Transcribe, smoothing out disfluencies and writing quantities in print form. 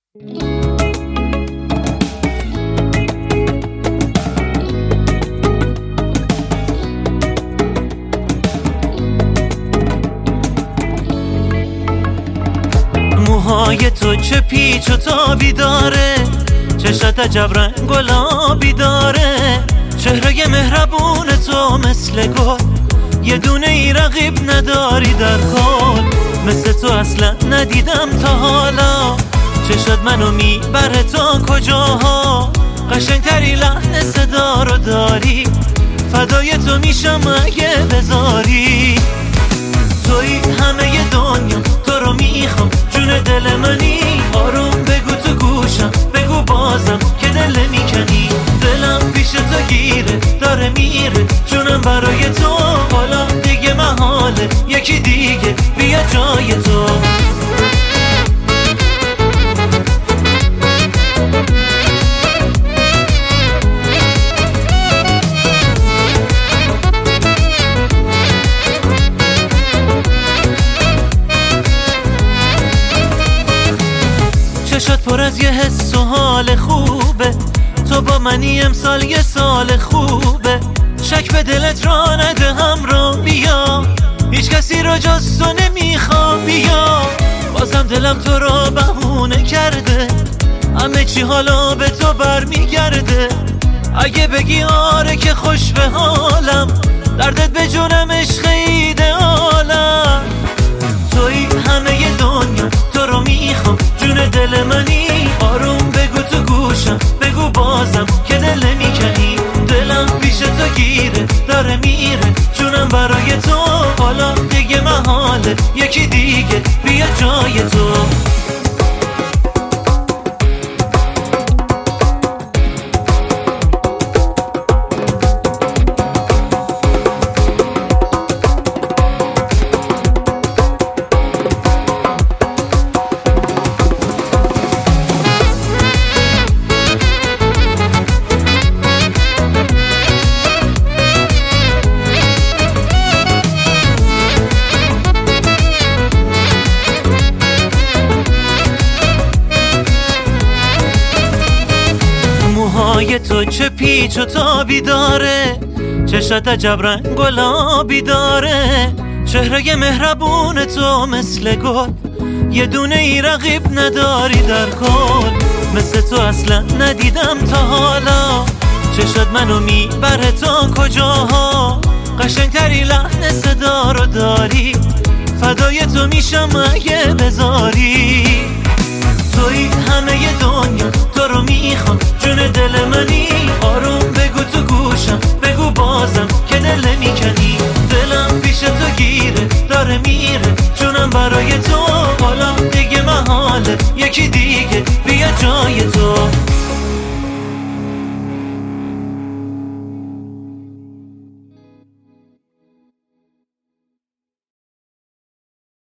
موهای تو چه پیچ و تابی داره، چشات عجب رنگ گلابی داره، چهره مهربون تو مثل گل، یه دونه ای رقیب نداری در کل. مثل تو اصلا ندیدم تا حالا، چشات منو میبره تا کجاها، قشنگتری لحن صدا رو داری، فدای تو میشم اگه بذاری. توی همه دنیا، تو رو میخوام، جون دل منی، آروم بگو تو گوشم، بگو بازم که دل میکنی. دلم پیش تو گیره، داره میره، جونم برای تو، حالا دیگه محاله یکی دیگه بیا جای تو. چشات پر از یه حس و حال خوبه، تو با منی امسال یه سال خوبه، شک به دلت را نده همراه بیا، هیچ کسی رو جز تو نمیخوام بیا. بازم دلم تو را بهونه کرده، همه چی حالا به تو برمیگرده، اگه بگی آره که خوش به حالم، دردت به جونم عشق ایدئالم. توی همه دنیا، تو رو میخوام، جون دل منی، آروم بگو تو گوشم، بگو بازم که دل میکنی. دلم پیش تو گیره، داره میره، جونم برای تو، حالا دیگه محاله یکی دیگه بیا جای تو. موهای تو چه پیچ و تابی داره، چشات عجب رنگ گلابی داره، چهره مهربون تو مثل گل، یه دونه ای رقیب نداری در کل. مثل تو اصلا ندیدم تا حالا، چشات منو میبره تا کجاها، قشنگتری لحن صدا رو داری، فدای تو میشم اگه بذاری. توی همه دنیا، تو رو میخوام، جون دل منی، آروم بگو تو گوشم، بگو بازم که دل میکنی. دلم پیش تو گیره، داره میره، جونم برای تو، حالا دیگه محاله یکی دیگه بیا جای تو.